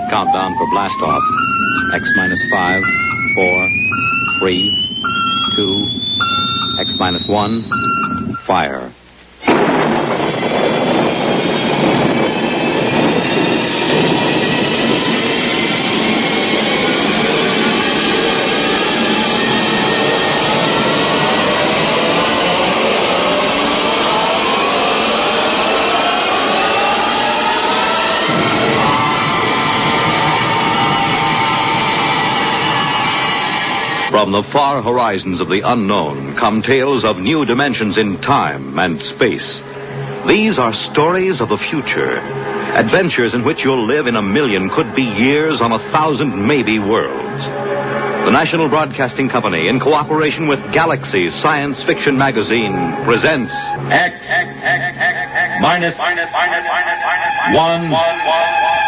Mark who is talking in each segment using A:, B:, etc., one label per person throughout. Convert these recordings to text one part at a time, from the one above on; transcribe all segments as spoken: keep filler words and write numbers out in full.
A: countdown for blastoff. X minus five, four, three, two, X minus one, fire. From the far horizons of the unknown come tales of new dimensions in time and space. These are stories of the future, adventures in which you'll live in a million, could be years, on a thousand maybe worlds. The National Broadcasting Company, in cooperation with Galaxy Science Fiction Magazine, presents
B: X, X, X, X, X minus, minus, minus, minus, minus, one, one, one, one.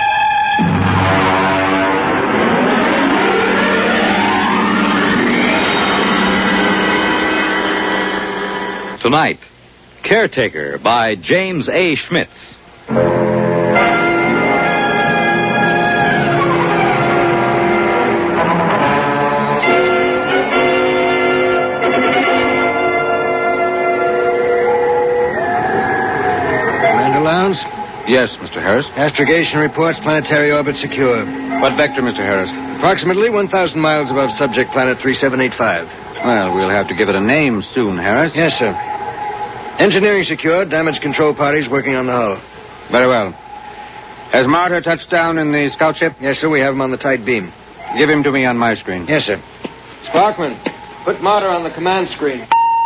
A: Tonight, Caretaker by James A. Schmitz.
C: Commander Lowndes?
A: Yes, Mister Harris.
C: Astrogation reports planetary orbit secure.
A: What vector, Mister Harris?
C: Approximately one thousand miles above subject planet three seven eight five.
A: Well, we'll have to give it a name soon, Harris.
C: Yes, sir. Engineering secured. Damage control parties working on the hull.
A: Very well. Has Martyr touched down in the scout ship?
C: Yes, sir. We have him on the tight beam.
A: Give him to me on my screen.
C: Yes, sir. Sparkman, put Martyr on the command screen.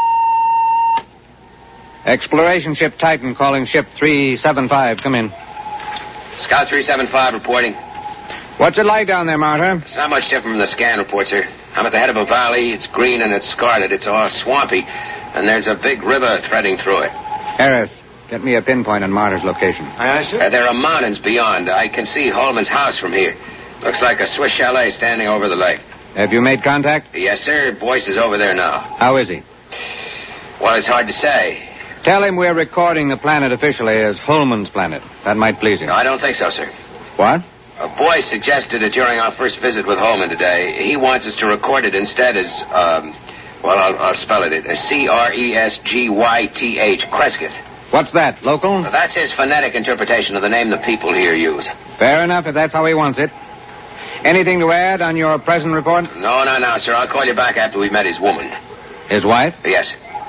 A: Exploration ship Titan calling ship three seven five. Come in.
D: Scout three seven five reporting.
A: What's it like down there, Martyr?
D: It's not much different from the scan report, sir. I'm at the head of a valley. It's green and it's scarlet. It's all swampy. And there's a big river threading through it.
A: Harris, get me a pinpoint on Martyr's location.
C: Aye, aye, sir.
D: Uh, there are mountains beyond. I can see Holman's house from here. Looks like a Swiss chalet standing over the lake.
A: Have you made contact?
D: Yes, sir. Boyce is over there now.
A: How is he?
D: Well, it's hard to say.
A: Tell him we're recording the planet officially as Holman's planet. That might please him.
D: No, I don't think so, sir.
A: What?
D: Uh, Boyce suggested it during our first visit with Holman today. He wants us to record it instead as, um, well, I'll, I'll spell it. C R E S G Y T H, Crescott.
A: What's that, local?
D: Well, that's his phonetic interpretation of the name the people here use.
A: Fair enough, if that's how he wants it. Anything to add on your present report?
D: No, no, no, sir. I'll call you back after we've met his woman.
A: His wife?
D: Yes.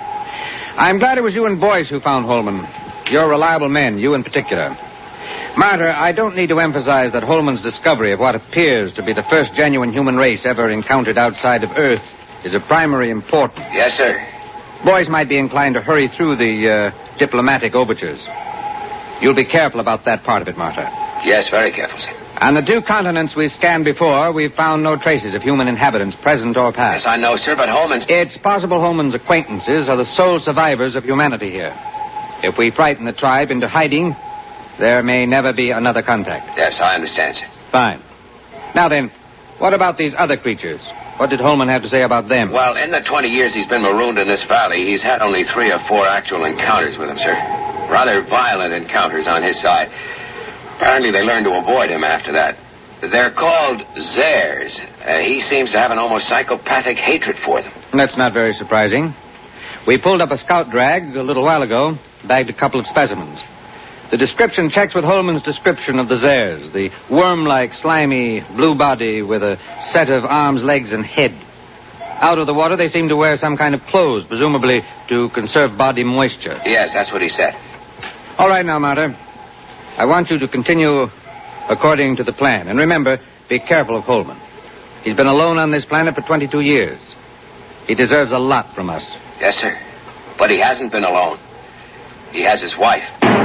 A: I'm glad it was you and Boyce who found Holman. You're reliable men, you in particular. Martyr, I don't need to emphasize that Holman's discovery of what appears to be the first genuine human race ever encountered outside of Earth is of primary importance.
D: Yes, sir.
A: Boys might be inclined to hurry through the uh, diplomatic overtures. You'll be careful about that part of it, Martyr.
D: Yes, very careful, sir.
A: On the two continents we've scanned before, we've found no traces of human inhabitants, present or past.
D: Yes, I know, sir, but Holman's...
A: It's possible Holman's acquaintances are the sole survivors of humanity here. If we frighten the tribe into hiding, there may never be another contact.
D: Yes, I understand, sir.
A: Fine. Now then, what about these other creatures? What did Holman have to say about them?
D: Well, in the twenty years he's been marooned in this valley, he's had only three or four actual encounters with them, sir. Rather violent encounters on his side. Apparently they learned to avoid him after that. They're called Zares. Uh, he seems to have an almost psychopathic hatred for them.
A: That's not very surprising. We pulled up a scout drag a little while ago, bagged a couple of specimens. The description checks with Holman's description of the Zares, the worm-like, slimy, blue body with a set of arms, legs, and head. Out of the water, they seem to wear some kind of clothes, presumably to conserve body moisture.
D: Yes, that's what he said.
A: All right now, Martyr. I want you to continue according to the plan. And remember, be careful of Holman. He's been alone on this planet for twenty-two years. He deserves a lot from us.
D: Yes, sir. But he hasn't been alone. He has his wife.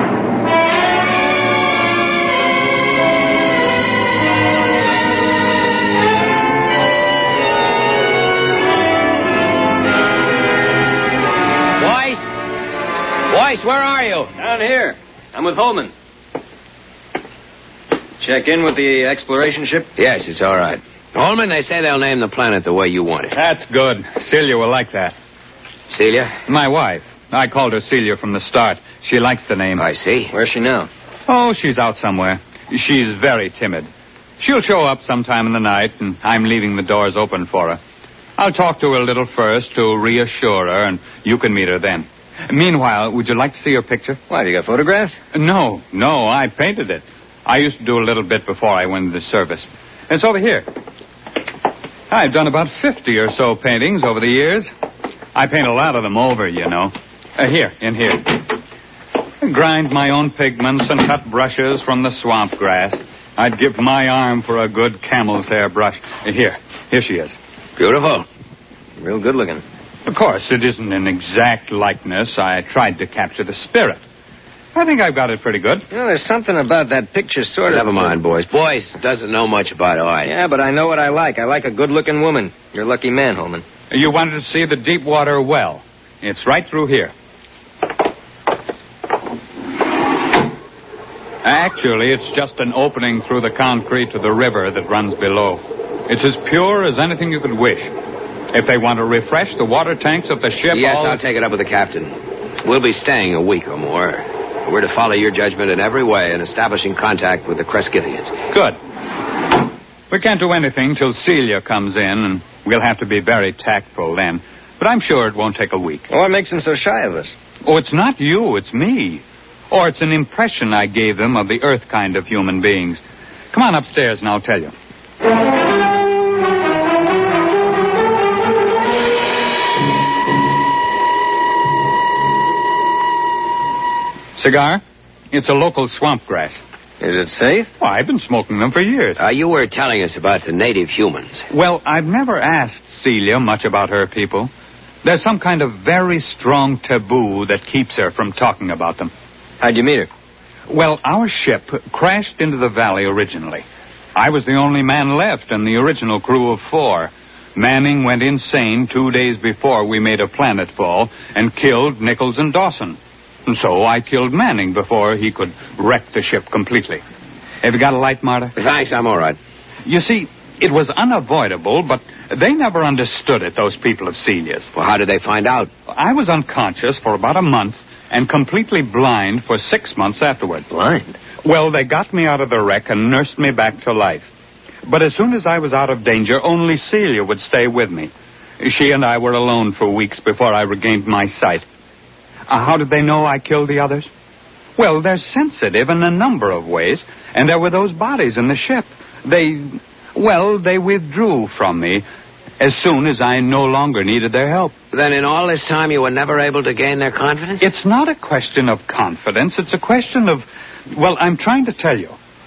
E: Boyce, where are you?
F: Down here. I'm with Holman. Check in with the exploration ship?
D: Yes, it's all right. Holman, they say they'll name the planet the way you want it.
B: That's good. Celia will like that.
D: Celia?
B: My wife. I called her Celia from the start. She likes the name.
D: I see.
F: Where's she now?
B: Oh, she's out somewhere. She's very timid.
E: She'll show up sometime in the night, and I'm leaving the doors open for her. I'll talk to her a little first to reassure her, and you can meet her then. Meanwhile, would you like to see her picture?
C: Why, have you got photographs?
E: No, no, I painted it. I used to do a little bit before I went into service. It's over here. I've done about fifty or so paintings over the years. I paint a lot of them over, you know. Uh, here, in here. I grind my own pigments and cut brushes from the swamp grass. I'd give my arm for a good camel's hair brush. Uh, here, here she is.
C: Beautiful. Real good looking.
E: Of course, it isn't an exact likeness. I tried to capture the spirit. I think I've got it pretty good.
C: You know, there's something about that picture sort of...
D: Never mind, boys. Boys doesn't know much about art.
C: Yeah, but I know what I like. I like a good-looking woman. You're a lucky man, Holman.
E: You wanted to see the Deepwater Well. It's right through here. Actually, it's just an opening through the concrete to the river that runs below. It's as pure as anything you could wish. If they want to refresh the water tanks of the ship...
D: Yes,
E: all...
D: I'll take it up with the captain. We'll be staying a week or more. We're to follow your judgment in every way in establishing contact with the Cresquithians.
E: Good. We can't do anything till Celia comes in, and we'll have to be very tactful then. But I'm sure it won't take a week.
C: Well, what makes them so shy of us?
E: Oh, it's not you, it's me. Or it's an impression I gave them of the Earth kind of human beings. Come on upstairs and I'll tell you. Cigar? It's a local swamp grass.
C: Is it safe?
E: Well, I've been smoking them for years.
D: Uh, you were telling us about the native humans.
E: Well, I've never asked Celia much about her people. There's some kind of very strong taboo that keeps her from talking about them.
C: How'd you meet her?
E: Well, our ship crashed into the valley originally. I was the only man left in the original crew of four. Manning went insane two days before we made a planetfall and killed Nichols and Dawson. And so I killed Manning before he could wreck the ship completely. Have you got a light, Marta?
D: Thanks, I'm all right.
E: You see, it was unavoidable, but they never understood it, those people of Celia's.
D: Well, how did they find out?
E: I was unconscious for about a month and completely blind for six months afterward.
C: Blind?
E: Well, they got me out of the wreck and nursed me back to life. But as soon as I was out of danger, only Celia would stay with me. She and I were alone for weeks before I regained my sight. Uh, how did they know I killed the others? Well, they're sensitive in a number of ways, and there were those bodies in the ship. They, well, they withdrew from me as soon as I no longer needed their help.
D: Then in all this time you were never able to gain their confidence?
E: It's not a question of confidence. It's a question of, well, I'm trying to tell you.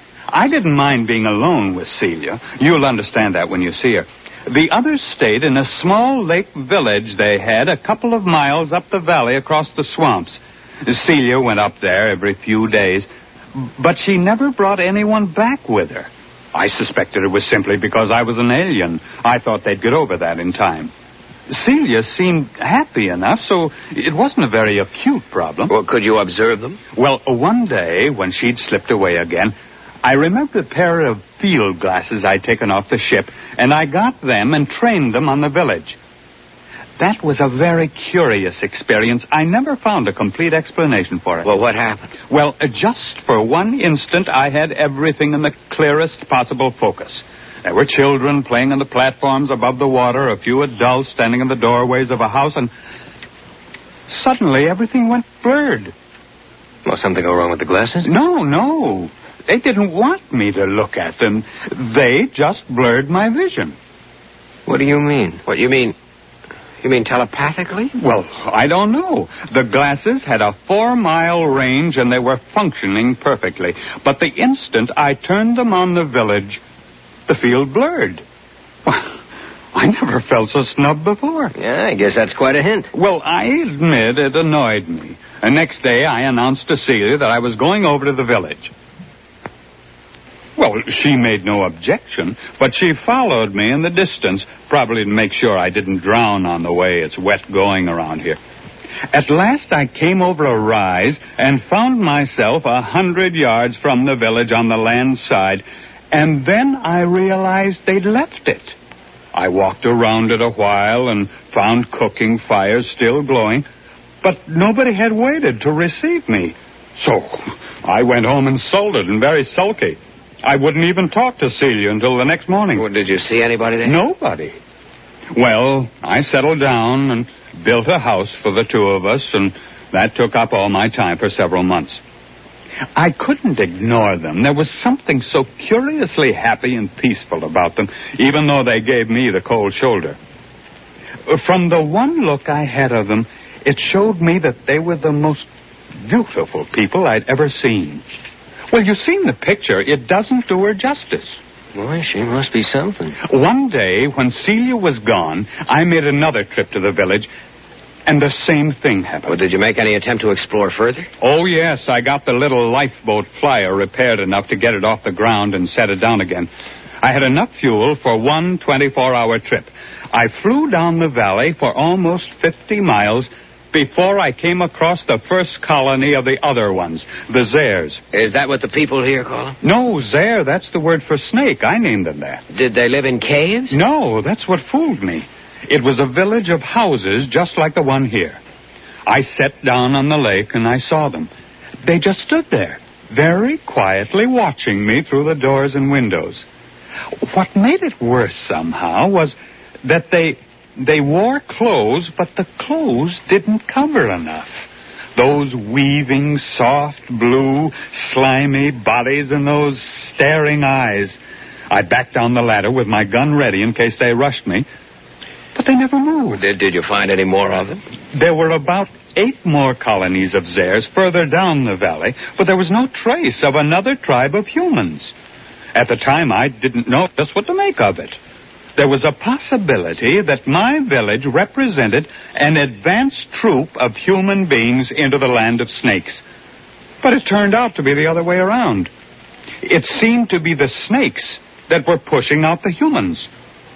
E: I didn't mind being alone with Celia. You'll understand that when you see her. The others stayed in a small lake village they had a couple of miles up the valley across the swamps. Celia went up there every few days, but she never brought anyone back with her. I suspected it was simply because I was an alien. I thought they'd get over that in time. Celia seemed happy enough, so it wasn't a very acute problem.
D: Well, could you observe them?
E: Well, one day, when she'd slipped away again, I remembered a pair of field glasses I'd taken off the ship, and I got them and trained them on the village. That was a very curious experience. I never found a complete explanation for it.
D: Well, what happened?
E: Well, uh, just for one instant, I had everything in the clearest possible focus. There were children playing on the platforms above the water, a few adults standing in the doorways of a house, and suddenly everything went blurred.
C: Well, something go wrong with the glasses?
E: No, no. They didn't want me to look at them. They just blurred my vision.
C: What do you mean?
D: What, you mean... You mean telepathically?
E: Well, I don't know. The glasses had a four-mile range, and they were functioning perfectly. But the instant I turned them on the village, the field blurred. Well, I never felt so snubbed before.
C: Yeah, I guess that's quite a hint.
E: Well, I admit it annoyed me. The next day, I announced to Celia that I was going over to the village. Well, she made no objection, but she followed me in the distance, probably to make sure I didn't drown on the way. It's wet going around here. At last, I came over a rise and found myself a hundred yards from the village on the land side, and then I realized they'd left it. I walked around it a while and found cooking fires still glowing, but nobody had waited to receive me. So I went home insulted and very sulky. I wouldn't even talk to Celia until the next morning.
C: Well, did you see anybody there?
E: Nobody. Well, I settled down and built a house for the two of us, and that took up all my time for several months. I couldn't ignore them. There was something so curiously happy and peaceful about them, even though they gave me the cold shoulder. From the one look I had of them, it showed me that they were the most beautiful people I'd ever seen. Well, you've seen the picture. It doesn't do her justice.
C: Boy, she must be something.
E: One day, when Celia was gone, I made another trip to the village, and the same thing happened.
C: Well, did you make any attempt to explore further?
E: Oh, yes. I got the little lifeboat flyer repaired enough to get it off the ground and set it down again. I had enough fuel for one twenty-four hour trip. I flew down the valley for almost fifty miles before I came across the first colony of the other ones, the Zares.
C: Is that what the people here call them?
E: No, Zare, that's the word for snake. I named them that.
C: Did they live in caves?
E: No, that's what fooled me. It was a village of houses just like the one here. I sat down on the lake and I saw them. They just stood there, very quietly watching me through the doors and windows. What made it worse somehow was that they they wore clothes, but the clothes didn't cover enough. Those weaving, soft, blue, slimy bodies and those staring eyes. I backed down the ladder with my gun ready in case they rushed me, but they never moved.
C: Did, did you find any more of them?
E: There were about eight more colonies of Zares further down the valley, but there was no trace of another tribe of humans. At the time, I didn't know just what to make of it. There was a possibility that my village represented an advanced troop of human beings into the land of snakes. But it turned out to be the other way around. It seemed to be the snakes that were pushing out the humans.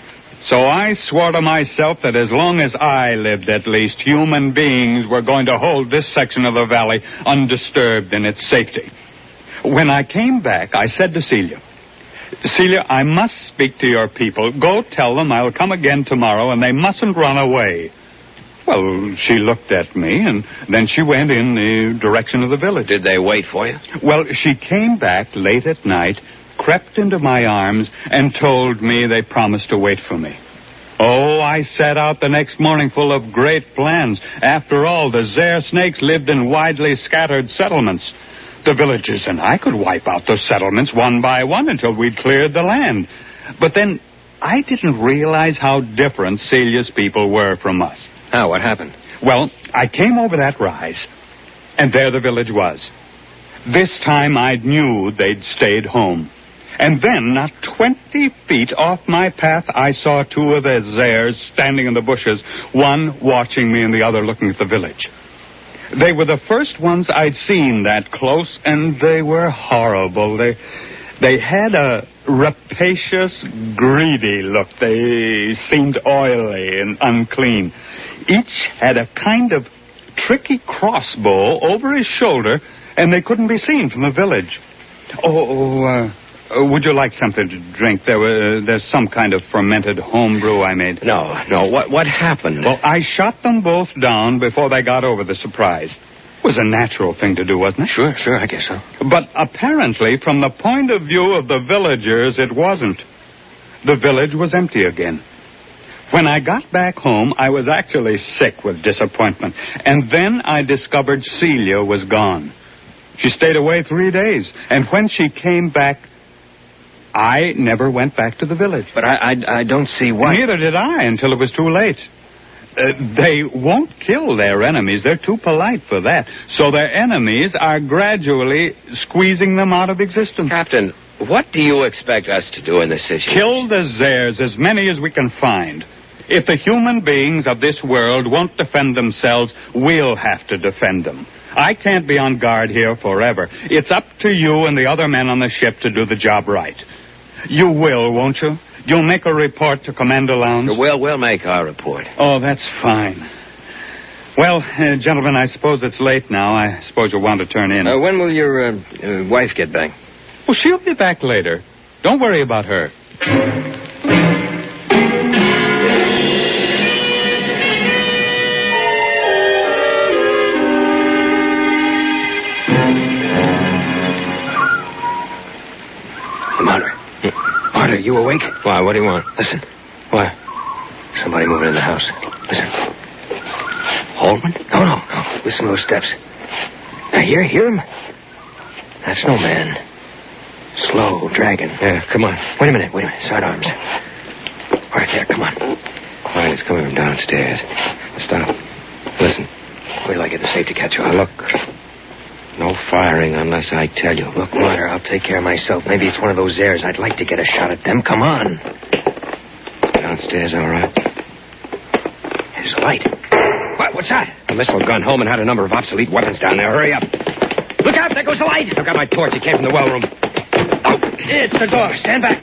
E: So I swore to myself that as long as I lived, at least, human beings were going to hold this section of the valley undisturbed in its safety. When I came back, I said to Celia, Celia, I must speak to your people. Go tell them I'll come again tomorrow, and they mustn't run away. Well, she looked at me, and then she went in the direction of the village.
C: Did they wait for you?
E: Well, she came back late at night, crept into my arms, and told me they promised to wait for me. Oh, I set out the next morning full of great plans. After all, the Zare snakes lived in widely scattered settlements. The villagers and I could wipe out those settlements one by one until we'd cleared the land. But then I didn't realize how different Celia's people were from us.
C: How? What happened?
E: Well, I came over that rise, and there the village was. This time I knew they'd stayed home. And then, not twenty feet off my path, I saw two of the Zares standing in the bushes, one watching me and the other looking at the village. They were the first ones I'd seen that close, and they were horrible. They they had a rapacious, greedy look. They seemed oily and unclean. Each had a kind of tricky crossbow over his shoulder, and they couldn't be seen from the village. Oh, uh, would you like something to drink? There were, there's some kind of fermented homebrew I made.
C: No, no. What what happened?
E: Well, I shot them both down before they got over the surprise. It was a natural thing to do, wasn't it?
C: Sure, sure, I guess so.
E: But apparently, from the point of view of the villagers, it wasn't. The village was empty again. When I got back home, I was actually sick with disappointment. And then I discovered Celia was gone. She stayed away three days. And when she came back, I never went back to the village.
C: But I I, I don't see why.
E: Neither did I until it was too late. Uh, they won't kill their enemies. They're too polite for that. So their enemies are gradually squeezing them out of existence.
C: Captain, what do you expect us to do in this situation?
E: Kill the Zares, as many as we can find. If the human beings of this world won't defend themselves, we'll have to defend them. I can't be on guard here forever. It's up to you and the other men on the ship to do the job right. You will, won't you? You'll make a report to Commander Lowndes?
C: We'll, we'll make our report.
E: Oh, that's fine. Well, uh, gentlemen, I suppose it's late now. I suppose you'll want to turn in.
C: Uh, when will your uh, uh, wife get back?
E: Well, she'll be back later. Don't worry about her.
C: Martyr. Martyr, you awake?
D: Why, what do you want?
C: Listen. What? Somebody moving in the house. Listen.
D: Holman?
C: No, no, no. Listen to those steps. Now, hear, hear him? That's no man. Slow, dragging.
D: Yeah, come on.
C: Wait a minute, wait a minute. Sidearms. Right there, come on.
D: Quiet, it's coming from downstairs. Stop. Listen.
C: Wait till I get the safe to catch you.
D: Now, look. No firing unless I tell you.
C: Look, Martyr, I'll take care of myself. Maybe it's one of those airs. I'd like to get a shot at them. Come on.
D: Downstairs, all right.
C: There's a light. What? What's that?
D: A missile gun. Holman had a number of obsolete weapons down there. Hurry up.
C: Look out, there goes the light.
D: I've got my torch. It came from the well room.
C: Oh, it's the door. Stand back.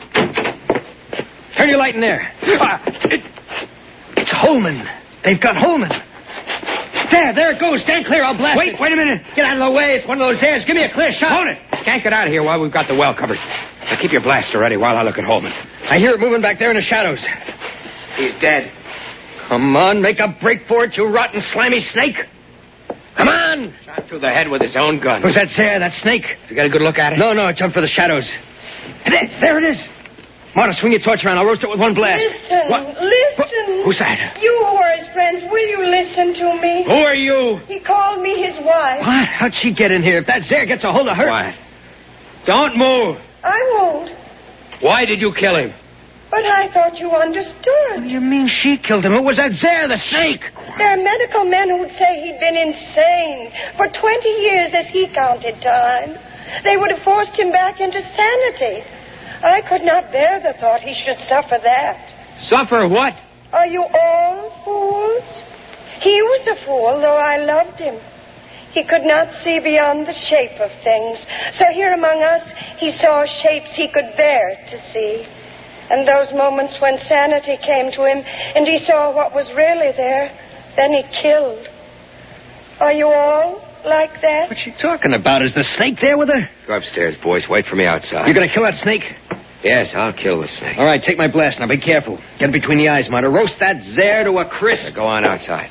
C: Turn your light in there. Uh, it, it's Holman. They've got Holman. There, there it goes. Stand clear. I'll blast
E: Wait,
C: it.
E: wait a minute.
C: Get out of the way. It's one of those airs. Give me a clear shot.
E: Hold it.
D: Can't get out of here while we've got the well covered. Now keep your blaster ready while I look at Holman.
C: I hear it moving back there in the shadows.
D: He's dead.
C: Come on, make a break for it, you rotten, slimy snake. Come on.
D: Shot through the head with his own gun.
C: Who's that there, that snake?
D: You got a good look at it?
C: No, no, it jumped for the shadows. There, there it is. Marta, swing your torch around. I'll roast it with one blast.
G: Listen,
C: What?
G: listen.
C: Who's that?
G: You who are his friends, will you listen to me?
C: Who are you?
G: He called me his wife.
C: What? How'd she get in here? If that Zare gets a hold of her...
D: Quiet.
C: Don't move.
G: I won't.
C: Why did you kill him?
G: But I thought you
C: What do
G: understood.
C: you mean she killed him? It was that Zare, the snake.
G: There are medical men who'd say he'd been insane for twenty years as he counted time. They would have forced him back into sanity. I could not bear the thought he should suffer that.
C: Suffer what?
G: Are you all fools? He was a fool, though I loved him. He could not see beyond the shape of things. So here among us, he saw shapes he could bear to see. And those moments when sanity came to him and he saw what was really there, then he killed. Are you all like that?
C: What's she talking about? Is the snake there with her?
D: Go upstairs, boys. Wait for me outside.
C: You're going to kill that snake?
D: Yes, I'll kill the snake.
C: All right, take my blast. Now, be careful. Get it between the eyes, Marta. Roast that Zare to a crisp.
D: Now, go on outside.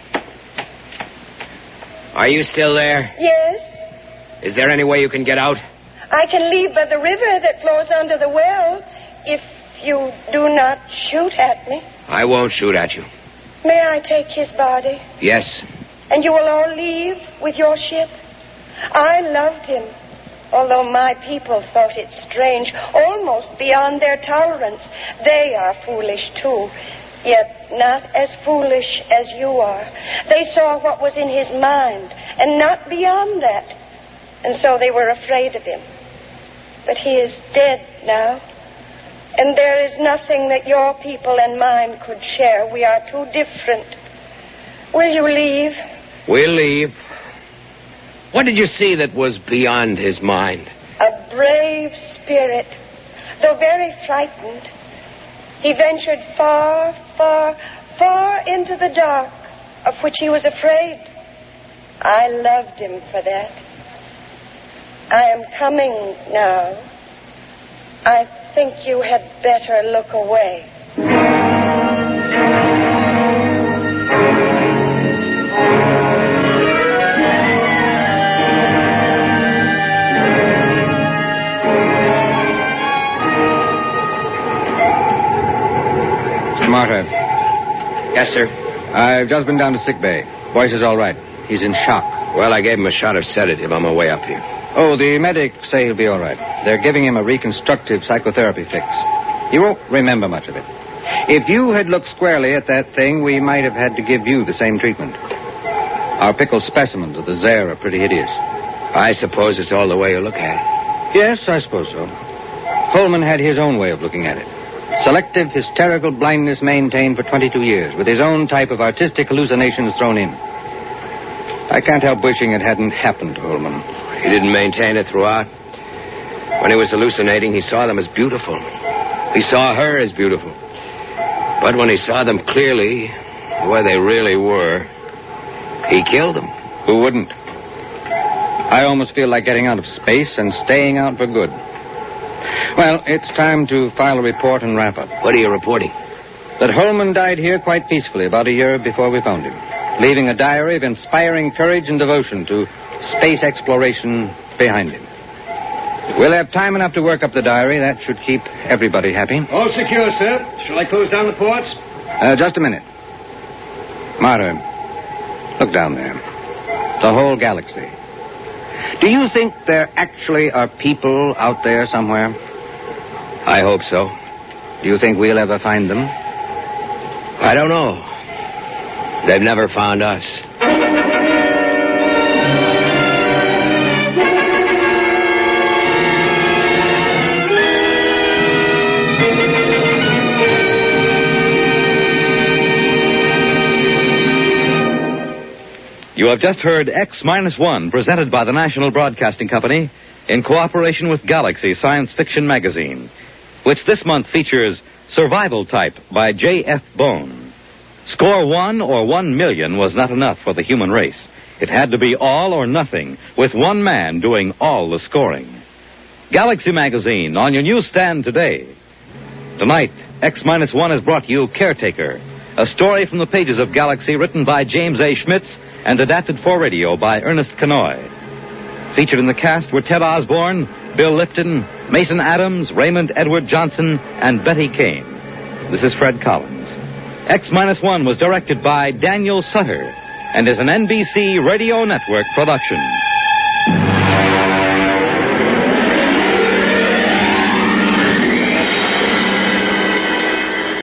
D: Are you still there?
G: Yes.
D: Is there any way you can get out?
G: I can leave by the river that flows under the well if you do not shoot at me.
D: I won't shoot at you.
G: May I take his body?
D: Yes.
G: And you will all leave with your ship? I loved him, although my people thought it strange, almost beyond their tolerance. They are foolish, too, yet not as foolish as you are. They saw what was in his mind, and not beyond that. And so they were afraid of him. But he is dead now. And there is nothing that your people and mine could share. We are too different. Will you leave?
D: We'll leave. What did you see that was beyond his mind?
G: A brave spirit, though very frightened. He ventured far, far, far into the dark, of which he was afraid. I loved him for that. I am coming now. I think you had better look away.
C: Marta.
D: Yes, sir.
C: I've just been down to sick bay. Boyce is all right. He's in shock.
D: Well, I gave him a shot of sedative on my way up here.
C: Oh, the medics say he'll be all right. They're giving him a reconstructive psychotherapy fix. He won't remember much of it. If you had looked squarely at that thing, we might have had to give you the same treatment. Our pickled specimens of the Zare are pretty hideous.
D: I suppose it's all the way you look at it.
C: Yes, I suppose so. Holman had his own way of looking at it. Selective hysterical blindness maintained for twenty-two years, with his own type of artistic hallucinations thrown in. I can't help wishing it hadn't happened to Holman.
D: He didn't maintain it throughout. When he was hallucinating, he saw them as beautiful. He saw her as beautiful. But when he saw them clearly, the way they really were, he killed them.
C: Who wouldn't? I almost feel like getting out of space and staying out for good. Well, it's time to file a report and wrap up.
D: What are you reporting?
C: That Holman died here quite peacefully about a year before we found him, leaving a diary of inspiring courage and devotion to space exploration behind him. We'll have time enough to work up the diary. That should keep everybody happy.
F: All secure, sir. Shall I close down the ports?
C: Uh, just a minute. Martyr, look down there. The whole galaxy. Do you think there actually are people out there somewhere?
D: I hope so.
C: Do you think we'll ever find them?
D: I don't know. They've never found us.
A: You have just heard X minus one, presented by the National Broadcasting Company in cooperation with Galaxy Science Fiction Magazine, which this month features Survival Type by J F Bone. Score one or one million was not enough for the human race. It had to be all or nothing, with one man doing all the scoring. Galaxy Magazine on your newsstand today. Tonight, X minus one has brought you Caretaker, a story from the pages of Galaxy written by James A. Schmitz and adapted for radio by Ernest Kanoy. Featured in the cast were Ted Osborne, Bill Lipton, Mason Adams, Raymond Edward Johnson, and Betty Kane. This is Fred Collins. X minus one was directed by Daniel Sutter and is an N B C Radio Network production.